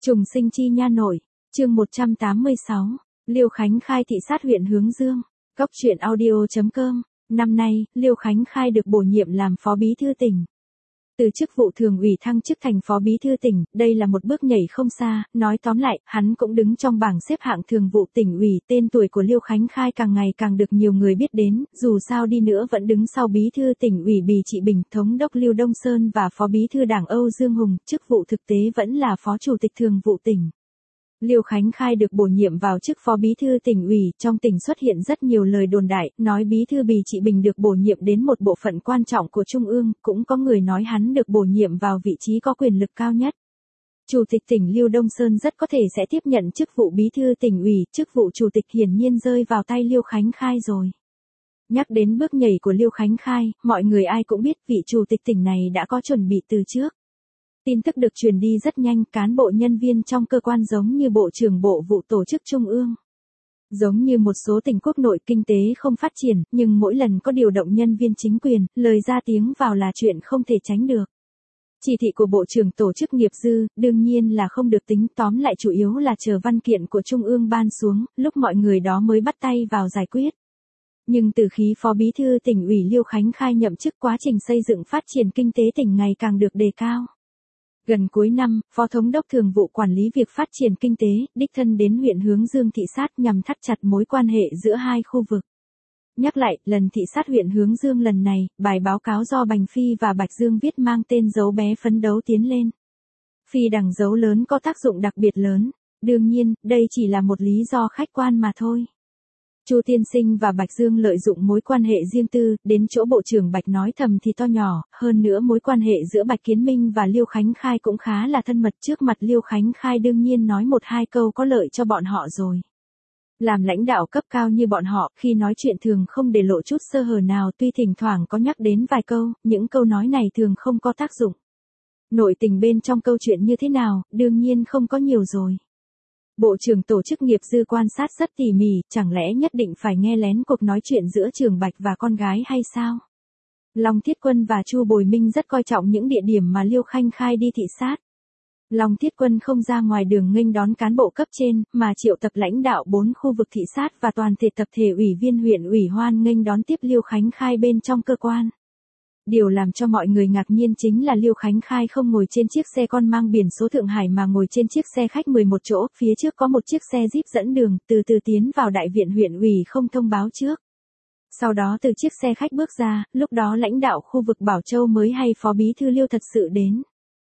Trùng sinh chi nha nội, chương 186, Liêu Khánh Khai thị sát huyện Hướng Dương. Góc truyện audio.com. Năm nay, Liêu Khánh Khai được bổ nhiệm làm phó bí thư tỉnh. Từ chức vụ thường ủy thăng chức thành phó bí thư tỉnh, đây là một bước nhảy không xa, nói tóm lại, hắn cũng đứng trong bảng xếp hạng thường vụ tỉnh ủy, tên tuổi của Liêu Khánh Khai càng ngày càng được nhiều người biết đến, dù sao đi nữa vẫn đứng sau bí thư tỉnh ủy Bì Trị Bình, thống đốc Lưu Đông Sơn và phó bí thư Đảng Âu Dương Hùng, chức vụ thực tế vẫn là phó chủ tịch thường vụ tỉnh. Liêu Khánh Khai được bổ nhiệm vào chức phó bí thư tỉnh ủy, trong tỉnh xuất hiện rất nhiều lời đồn đại, nói bí thư Bì Trị Bình được bổ nhiệm đến một bộ phận quan trọng của Trung ương, cũng có người nói hắn được bổ nhiệm vào vị trí có quyền lực cao nhất. Chủ tịch tỉnh Lưu Đông Sơn rất có thể sẽ tiếp nhận chức vụ bí thư tỉnh ủy, chức vụ chủ tịch hiển nhiên rơi vào tay Liêu Khánh Khai rồi. Nhắc đến bước nhảy của Liêu Khánh Khai, mọi người ai cũng biết vị chủ tịch tỉnh này đã có chuẩn bị từ trước. Tin tức được truyền đi rất nhanh, cán bộ nhân viên trong cơ quan giống như Bộ trưởng Bộ vụ tổ chức Trung ương. Giống như một số tỉnh quốc nội kinh tế không phát triển, nhưng mỗi lần có điều động nhân viên chính quyền, lời ra tiếng vào là chuyện không thể tránh được. Chỉ thị của Bộ trưởng tổ chức nghiệp dư, đương nhiên là không được tính, tóm lại chủ yếu là chờ văn kiện của Trung ương ban xuống, lúc mọi người đó mới bắt tay vào giải quyết. Nhưng từ khi phó bí thư tỉnh ủy Liêu Khánh Khai nhậm chức, quá trình xây dựng phát triển kinh tế tỉnh ngày càng được đề cao. Gần cuối năm, Phó Thống đốc Thường vụ quản lý việc phát triển kinh tế, đích thân đến huyện Hướng Dương thị sát nhằm thắt chặt mối quan hệ giữa hai khu vực. Nhắc lại, lần thị sát huyện Hướng Dương lần này, bài báo cáo do Bành Phi và Bạch Dương viết mang tên Dấu bé phấn đấu tiến lên. Phi đằng dấu lớn có tác dụng đặc biệt lớn, đương nhiên, đây chỉ là một lý do khách quan mà thôi. Chu Tiên Sinh và Bạch Dương lợi dụng mối quan hệ riêng tư, đến chỗ Bộ trưởng Bạch nói thầm thì to nhỏ, hơn nữa mối quan hệ giữa Bạch Kiến Minh và Liêu Khánh Khai cũng khá là thân mật, trước mặt Liêu Khánh Khai đương nhiên nói một hai câu có lợi cho bọn họ rồi. Làm lãnh đạo cấp cao như bọn họ, khi nói chuyện thường không để lộ chút sơ hở nào, tuy thỉnh thoảng có nhắc đến vài câu, những câu nói này thường không có tác dụng. Nội tình bên trong câu chuyện như thế nào, đương nhiên không có nhiều rồi. Bộ trưởng tổ chức nghiệp dư quan sát rất tỉ mỉ, chẳng lẽ nhất định phải nghe lén cuộc nói chuyện giữa Trường Bạch và con gái hay sao? Long Thiết Quân và Chu Bồi Minh rất coi trọng những địa điểm mà Liêu Khánh Khai đi thị sát. Long Thiết Quân không ra ngoài đường nghênh đón cán bộ cấp trên, mà triệu tập lãnh đạo 4 khu vực thị sát và toàn thể tập thể ủy viên huyện ủy hoan nghênh đón tiếp Liêu Khánh Khai bên trong cơ quan. Điều làm cho mọi người ngạc nhiên chính là Liêu Khánh Khai không ngồi trên chiếc xe con mang biển số Thượng Hải mà ngồi trên chiếc xe khách 11 chỗ, phía trước có một chiếc xe Jeep dẫn đường, từ từ tiến vào đại viện huyện ủy không thông báo trước. Sau đó từ chiếc xe khách bước ra, lúc đó lãnh đạo khu vực Bảo Châu mới hay phó bí thư Liêu thật sự đến.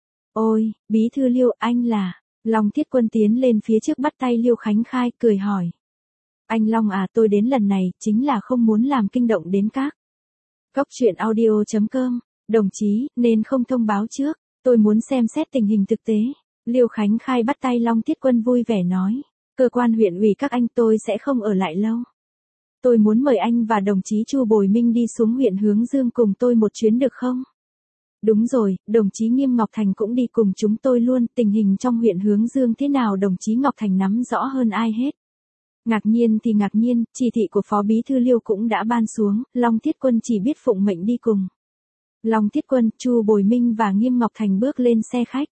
Ôi, bí thư Liêu, anh là... Long Thiết Quân tiến lên phía trước bắt tay Liêu Khánh Khai, cười hỏi. Anh Long à, tôi đến lần này, chính là không muốn làm kinh động đến các. Góc truyện audio.com, đồng chí, nên không thông báo trước, tôi muốn xem xét tình hình thực tế. Liêu Khánh Khai bắt tay Long Thiết Quân vui vẻ nói, cơ quan huyện ủy các anh tôi sẽ không ở lại lâu. Tôi muốn mời anh và đồng chí Chu Bồi Minh đi xuống huyện Hướng Dương cùng tôi một chuyến được không? Đúng rồi, đồng chí Nghiêm Ngọc Thành cũng đi cùng chúng tôi luôn, tình hình trong huyện Hướng Dương thế nào đồng chí Ngọc Thành nắm rõ hơn ai hết. Ngạc nhiên thì ngạc nhiên, chỉ thị của phó bí thư Liêu cũng đã ban xuống, Long Thiết Quân chỉ biết phụng mệnh đi cùng. Long Thiết Quân, Chu Bồi Minh và Nghiêm Ngọc Thành bước lên xe khách.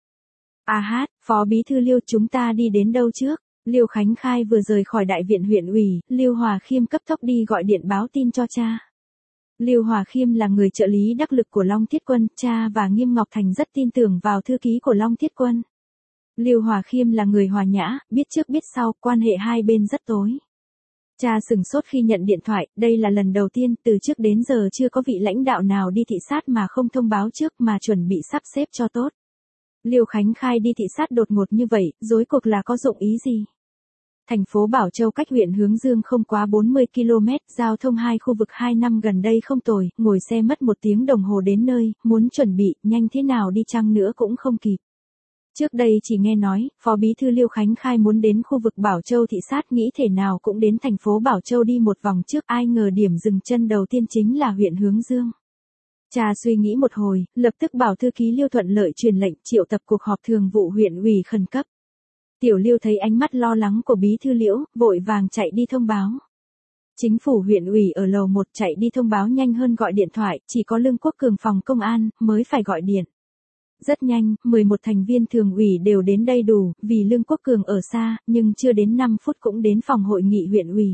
Phó bí thư Liêu, chúng ta đi đến đâu trước? Liêu Khánh Khai vừa rời khỏi đại viện huyện ủy, Liêu Hòa Khiêm cấp tốc đi gọi điện báo tin cho cha. Liêu Hòa Khiêm là người trợ lý đắc lực của Long Thiết Quân, cha và Nghiêm Ngọc Thành rất tin tưởng vào thư ký của Long Thiết Quân. Liêu Hòa Khiêm là người hòa nhã, biết trước biết sau, quan hệ hai bên rất tối. Cha sửng sốt khi nhận điện thoại, đây là lần đầu tiên, từ trước đến giờ chưa có vị lãnh đạo nào đi thị sát mà không thông báo trước mà chuẩn bị sắp xếp cho tốt. Liêu Khánh Khai đi thị sát đột ngột như vậy, rối cuộc là có dụng ý gì? Thành phố Bảo Châu cách huyện Hướng Dương không quá 40 km, giao thông hai khu vực 2 năm gần đây không tồi, ngồi xe mất 1 tiếng đồng hồ đến nơi, muốn chuẩn bị, nhanh thế nào đi chăng nữa cũng không kịp. Trước đây chỉ nghe nói, phó bí thư Liêu Khánh Khai muốn đến khu vực Bảo Châu thị sát, nghĩ thể nào cũng đến thành phố Bảo Châu đi một vòng trước, ai ngờ điểm dừng chân đầu tiên chính là huyện Hướng Dương. Cha suy nghĩ một hồi, lập tức bảo thư ký Liêu thuận lợi truyền lệnh triệu tập cuộc họp thường vụ huyện ủy khẩn cấp. Tiểu Liêu thấy ánh mắt lo lắng của bí thư Liễu, vội vàng chạy đi thông báo. Chính phủ huyện ủy ở lầu 1 chạy đi thông báo nhanh hơn gọi điện thoại, chỉ có Lương Quốc Cường phòng công an mới phải gọi điện. Rất nhanh, 11 thành viên thường ủy đều đến đầy đủ, vì Lương Quốc Cường ở xa, nhưng chưa đến 5 phút cũng đến phòng hội nghị huyện ủy.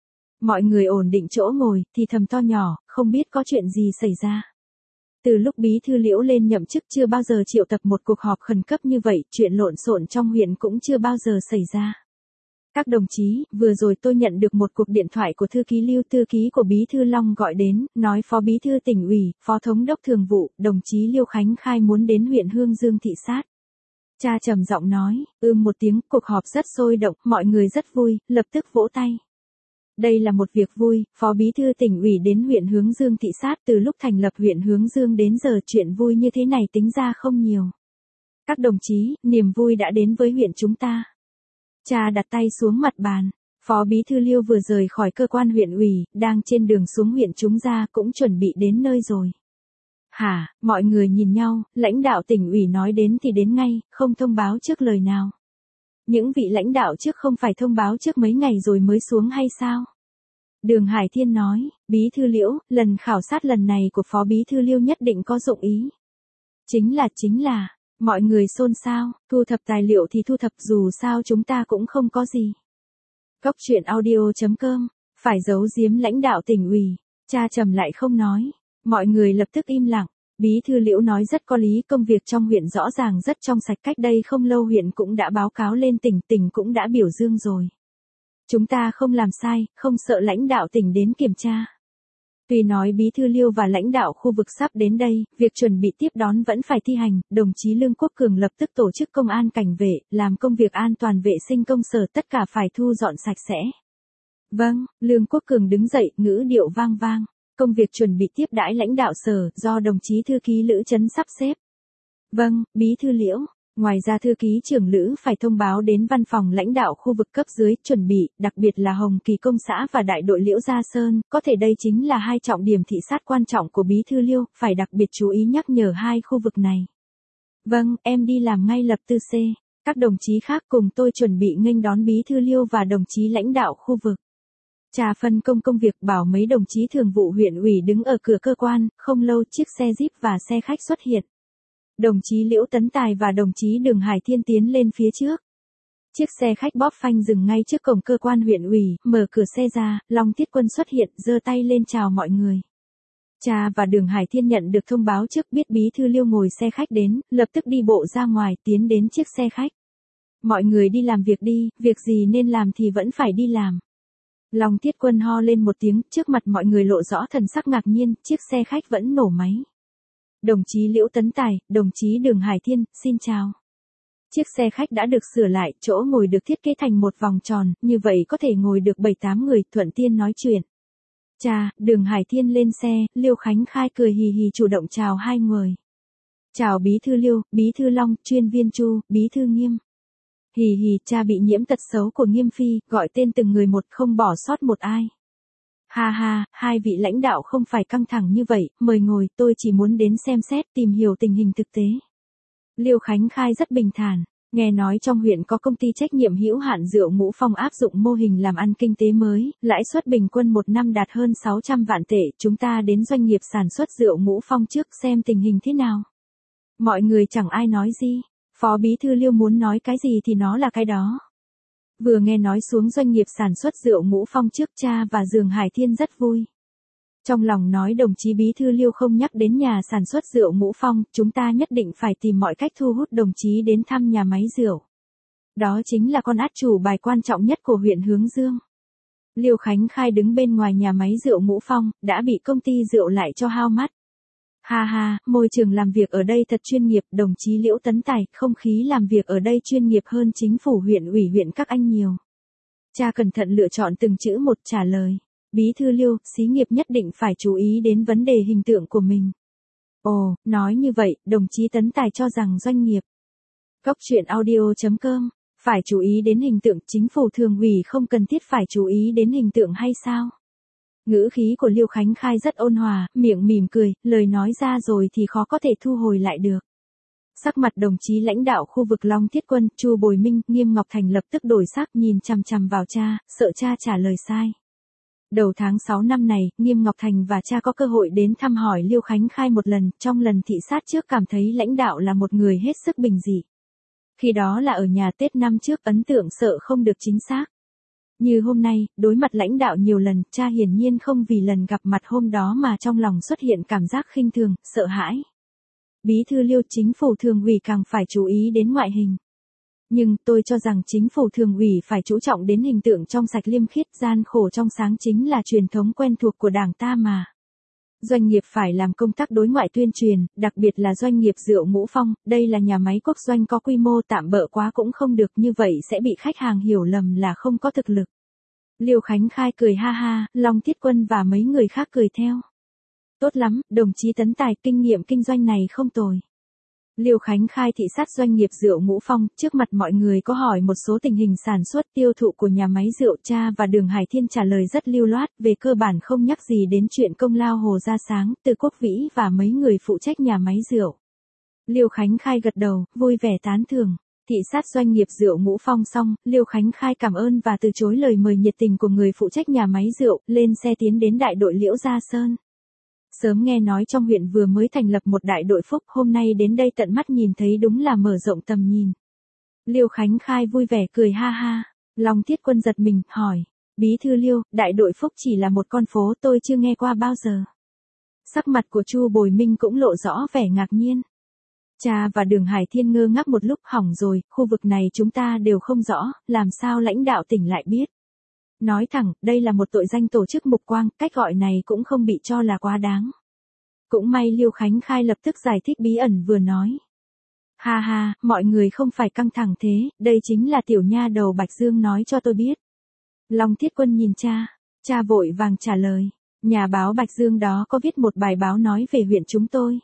Mọi người ổn định chỗ ngồi, thì thầm to nhỏ, không biết có chuyện gì xảy ra. Từ lúc bí thư Liễu lên nhậm chức chưa bao giờ triệu tập một cuộc họp khẩn cấp như vậy, chuyện lộn xộn trong huyện cũng chưa bao giờ xảy ra. Các đồng chí, vừa rồi tôi nhận được một cuộc điện thoại của thư ký Lưu, thư ký của bí thư Long gọi đến, nói phó bí thư tỉnh ủy, phó thống đốc thường vụ, đồng chí Liêu Khánh Khai muốn đến huyện Hương Dương thị sát. Cha trầm giọng nói, một tiếng, cuộc họp rất sôi động, mọi người rất vui, lập tức vỗ tay. Đây là một việc vui, phó bí thư tỉnh ủy đến huyện Hướng Dương thị sát, từ lúc thành lập huyện Hướng Dương đến giờ chuyện vui như thế này tính ra không nhiều. Các đồng chí, niềm vui đã đến với huyện chúng ta. Cha đặt tay xuống mặt bàn, phó bí thư Liêu vừa rời khỏi cơ quan huyện ủy, đang trên đường xuống huyện chúng ta cũng chuẩn bị đến nơi rồi. Hả, mọi người nhìn nhau, lãnh đạo tỉnh ủy nói đến thì đến ngay, không thông báo trước lời nào. Những vị lãnh đạo trước không phải thông báo trước mấy ngày rồi mới xuống hay sao? Đường Hải Thiên nói, bí thư Liễu, lần khảo sát lần này của phó bí thư Liêu nhất định có dụng ý. Chính là, mọi người xôn xao, thu thập tài liệu thì thu thập, dù sao chúng ta cũng không có gì. Góc truyện audio.com, phải giấu giếm lãnh đạo tỉnh ủy, cha trầm lại không nói. Mọi người lập tức im lặng. Bí thư Liễu nói rất có lý, công việc trong huyện rõ ràng rất trong sạch, cách đây không lâu huyện cũng đã báo cáo lên tỉnh, tỉnh cũng đã biểu dương rồi. Chúng ta không làm sai, không sợ lãnh đạo tỉnh đến kiểm tra. Tuy nói bí thư Liêu và lãnh đạo khu vực sắp đến đây, việc chuẩn bị tiếp đón vẫn phải thi hành, đồng chí Lương Quốc Cường lập tức tổ chức công an cảnh vệ, làm công việc an toàn vệ sinh công sở tất cả phải thu dọn sạch sẽ. Vâng, Lương Quốc Cường đứng dậy, ngữ điệu vang vang. Công việc chuẩn bị tiếp đãi lãnh đạo sở, do đồng chí thư ký Lữ Chấn sắp xếp. Vâng, bí thư Liễu. Ngoài ra thư ký trưởng Lữ phải thông báo đến văn phòng lãnh đạo khu vực cấp dưới, chuẩn bị, đặc biệt là Hồng Kỳ Công xã và đại đội Liễu Gia Sơn, có thể đây chính là hai trọng điểm thị sát quan trọng của bí thư Liêu, phải đặc biệt chú ý nhắc nhở hai khu vực này. Vâng, em đi làm ngay lập tức. Các đồng chí khác cùng tôi chuẩn bị nghênh đón bí thư Liêu và đồng chí lãnh đạo khu vực. Cha phân công công việc, bảo mấy đồng chí thường vụ huyện ủy đứng ở cửa cơ quan, không lâu chiếc xe Jeep và xe khách xuất hiện. Đồng chí Liễu Tấn Tài và đồng chí Đường Hải Thiên tiến lên phía trước. Chiếc xe khách bóp phanh dừng ngay trước cổng cơ quan huyện ủy, mở cửa xe ra, Long Tiết Quân xuất hiện, giơ tay lên chào mọi người. Cha và Đường Hải Thiên nhận được thông báo trước, biết bí thư Liêu ngồi xe khách đến, lập tức đi bộ ra ngoài, tiến đến chiếc xe khách. Mọi người đi làm việc đi, việc gì nên làm thì vẫn phải đi làm. Long Tiết Quân ho lên một tiếng, trước mặt mọi người lộ rõ thần sắc ngạc nhiên, chiếc xe khách vẫn nổ máy. Đồng chí Liễu Tấn Tài, đồng chí Đường Hải Thiên, xin chào. Chiếc xe khách đã được sửa lại, chỗ ngồi được thiết kế thành một vòng tròn, như vậy có thể ngồi được 7-8 người, thuận tiện nói chuyện. Cha, Đường Hải Thiên lên xe, Liêu Khánh Khai cười hì hì chủ động chào hai người. Chào bí thư Liêu, bí thư Long, chuyên viên Chu, bí thư Nghiêm. Hì hì, cha bị nhiễm tật xấu của Nghiêm Phi, gọi tên từng người một, không bỏ sót một ai. Ha ha, hai vị lãnh đạo không phải căng thẳng như vậy, mời ngồi, tôi chỉ muốn đến xem xét, tìm hiểu tình hình thực tế. Liêu Khánh Khai rất bình thản, nghe nói trong huyện có công ty trách nhiệm hữu hạn Rượu Ngũ Phong áp dụng mô hình làm ăn kinh tế mới, lãi suất bình quân một năm đạt hơn 600 vạn tệ, chúng ta đến doanh nghiệp sản xuất Rượu Ngũ Phong trước xem tình hình thế nào. Mọi người chẳng ai nói gì, phó bí thư Liêu muốn nói cái gì thì nó là cái đó. Vừa nghe nói xuống doanh nghiệp sản xuất Rượu Ngũ Phong trước, cha và Đường Hải Thiên rất vui. Trong lòng nói đồng chí bí thư Liêu không nhắc đến nhà sản xuất Rượu Ngũ Phong, chúng ta nhất định phải tìm mọi cách thu hút đồng chí đến thăm nhà máy rượu. Đó chính là con át chủ bài quan trọng nhất của huyện Hướng Dương. Liêu Khánh Khai đứng bên ngoài nhà máy Rượu Ngũ Phong, đã bị công ty rượu lại cho hao mắt. Ha ha, môi trường làm việc ở đây thật chuyên nghiệp, đồng chí Liễu Tấn Tài, không khí làm việc ở đây chuyên nghiệp hơn chính phủ huyện ủy huyện các anh nhiều. Cha cẩn thận lựa chọn từng chữ một trả lời. Bí thư Liêu, xí nghiệp nhất định phải chú ý đến vấn đề hình tượng của mình. Ồ, nói như vậy, đồng chí Tấn Tài cho rằng doanh nghiệp. Góc truyện audio.com, phải chú ý đến hình tượng, chính phủ thường ủy không cần thiết phải chú ý đến hình tượng hay sao? Ngữ khí của Liêu Khánh Khai rất ôn hòa, miệng mỉm cười, lời nói ra rồi thì khó có thể thu hồi lại được. Sắc mặt đồng chí lãnh đạo khu vực Long Thiết Quân, Chu Bồi Minh, Nghiêm Ngọc Thành lập tức đổi sắc, nhìn chằm chằm vào cha, sợ cha trả lời sai. Đầu tháng 6 năm này, Nghiêm Ngọc Thành và cha có cơ hội đến thăm hỏi Liêu Khánh Khai một lần, trong lần thị sát trước cảm thấy lãnh đạo là một người hết sức bình dị. Khi đó là ở nhà Tết năm trước, ấn tượng sợ không được chính xác. Như hôm nay, đối mặt lãnh đạo nhiều lần, cha hiển nhiên không vì lần gặp mặt hôm đó mà trong lòng xuất hiện cảm giác khinh thường, sợ hãi. Bí thư Liêu, chính phủ thường ủy càng phải chú ý đến ngoại hình. Nhưng tôi cho rằng chính phủ thường ủy phải chú trọng đến hình tượng trong sạch liêm khiết, gian khổ trong sáng chính là truyền thống quen thuộc của Đảng ta mà. Doanh nghiệp phải làm công tác đối ngoại tuyên truyền, đặc biệt là doanh nghiệp rượu Ngũ Phong, đây là nhà máy quốc doanh có quy mô tạm bợ quá cũng không được, như vậy sẽ bị khách hàng hiểu lầm là không có thực lực. Liêu Khánh Khai cười ha ha, Long Thiết Quân và mấy người khác cười theo. Tốt lắm, đồng chí Tấn Tài, kinh nghiệm kinh doanh này không tồi. Liêu Khánh Khai thị sát doanh nghiệp rượu Ngũ Phong, trước mặt mọi người có hỏi một số tình hình sản xuất tiêu thụ của nhà máy rượu, cha và Đường Hải Thiên trả lời rất lưu loát, về cơ bản không nhắc gì đến chuyện công lao Hồ Gia Sáng, Từ Quốc Vĩ và mấy người phụ trách nhà máy rượu. Liêu Khánh Khai gật đầu, vui vẻ tán thưởng. Thị sát doanh nghiệp rượu Ngũ Phong xong, Liêu Khánh Khai cảm ơn và từ chối lời mời nhiệt tình của người phụ trách nhà máy rượu, lên xe tiến đến đại đội Liễu Gia Sơn. Sớm nghe nói trong huyện vừa mới thành lập một đại đội phúc, hôm nay đến đây tận mắt nhìn thấy đúng là mở rộng tầm nhìn. Liêu Khánh Khai vui vẻ cười ha ha. Long Thiết Quân giật mình, hỏi. Bí thư Liêu, đại đội phúc chỉ là một con phố, tôi chưa nghe qua bao giờ. Sắc mặt của Chu Bồi Minh cũng lộ rõ vẻ ngạc nhiên. Cha và Đường Hải Thiên ngơ ngác một lúc, hỏng rồi, khu vực này chúng ta đều không rõ, làm sao lãnh đạo tỉnh lại biết. Nói thẳng, đây là một tội danh tổ chức mục quang, cách gọi này cũng không bị cho là quá đáng. Cũng may Liêu Khánh Khai lập tức giải thích bí ẩn vừa nói. Ha ha, mọi người không phải căng thẳng thế, đây chính là tiểu nha đầu Bạch Dương nói cho tôi biết. Long Thiết Quân nhìn cha vội vàng trả lời. Nhà báo Bạch Dương đó có viết một bài báo nói về huyện chúng tôi.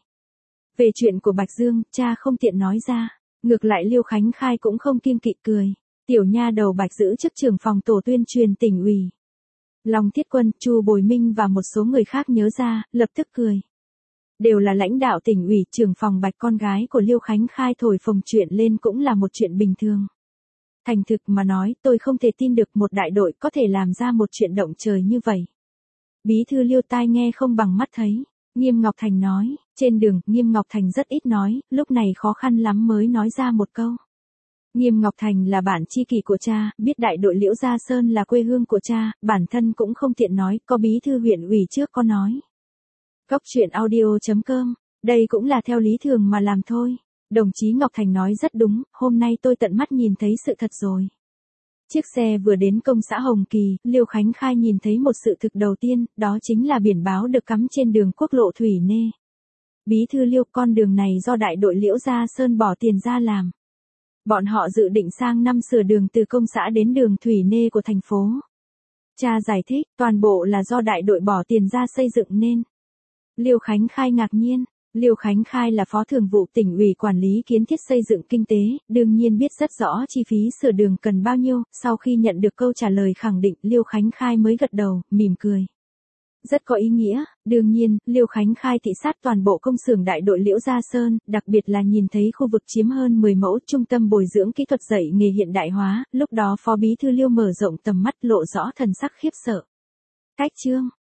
Về chuyện của Bạch Dương, cha không tiện nói ra. Ngược lại Liêu Khánh Khai cũng không kiêng kỵ cười. Tiểu nha đầu Bạch giữ chức trưởng phòng tổ tuyên truyền tỉnh ủy. Long Thiết Quân, Chu Bồi Minh và một số người khác nhớ ra, lập tức cười. Đều là lãnh đạo tỉnh ủy, trưởng phòng Bạch, con gái của Liêu Khánh Khai thổi phồng chuyện lên cũng là một chuyện bình thường. Thành thực mà nói, tôi không thể tin được một đại đội có thể làm ra một chuyện động trời như vậy. Bí thư Liêu, tai nghe không bằng mắt thấy. Nghiêm Ngọc Thành nói, trên đường, Nghiêm Ngọc Thành rất ít nói, lúc này khó khăn lắm mới nói ra một câu. Nghiêm Ngọc Thành là bạn tri kỷ của cha, biết đại đội Liễu Gia Sơn là quê hương của cha, bản thân cũng không tiện nói, có bí thư huyện ủy trước có nói. Góc truyện audio.com, đây cũng là theo lý thường mà làm thôi. Đồng chí Ngọc Thành nói rất đúng, hôm nay tôi tận mắt nhìn thấy sự thật rồi. Chiếc xe vừa đến công xã Hồng Kỳ, Liêu Khánh Khai nhìn thấy một sự thực đầu tiên, đó chính là biển báo được cắm trên đường quốc lộ Thủy Nê. Bí thư Liêu, con đường này do đại đội Liễu Gia Sơn bỏ tiền ra làm. Bọn họ dự định sang năm sửa đường từ công xã đến đường Thủy Nê của thành phố. Cha giải thích, toàn bộ là do đại đội bỏ tiền ra xây dựng nên. Liêu Khánh Khai ngạc nhiên. Liêu Khánh Khai là phó thường vụ tỉnh ủy quản lý kiến thiết xây dựng kinh tế, đương nhiên biết rất rõ chi phí sửa đường cần bao nhiêu, sau khi nhận được câu trả lời khẳng định, Liêu Khánh Khai mới gật đầu, mỉm cười. Rất có ý nghĩa, đương nhiên, Liêu Khánh Khai thị sát toàn bộ công xưởng đại đội Liễu Gia Sơn, đặc biệt là nhìn thấy khu vực chiếm hơn 10 mẫu trung tâm bồi dưỡng kỹ thuật dạy nghề hiện đại hóa, lúc đó phó bí thư Liêu mở rộng tầm mắt lộ rõ thần sắc khiếp sợ. Cách chương